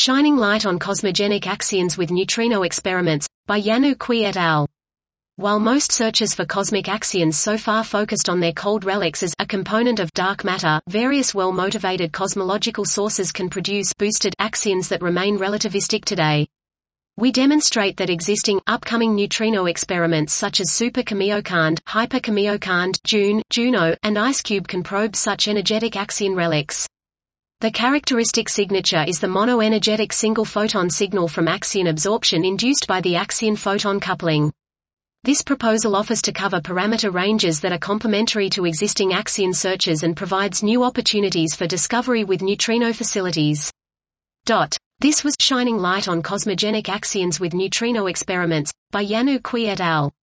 Shining Light on Cosmogenic Axions with Neutrino Experiments, by Yanu Cui et al. While most searches for cosmic axions so far focused on their cold relics as a component of dark matter, various well-motivated cosmological sources can produce boosted axions that remain relativistic today. We demonstrate that existing, upcoming neutrino experiments such as Super Kamiokande, Hyper Kamiokande, Juno, and IceCube can probe such energetic axion relics. The characteristic signature is the monoenergetic single-photon signal from axion absorption induced by the axion-photon coupling. This proposal offers to cover parameter ranges that are complementary to existing axion searches and provides new opportunities for discovery with neutrino facilities. This was Shining Light on Cosmogenic Axions with Neutrino Experiments, by Yanu Cui et al.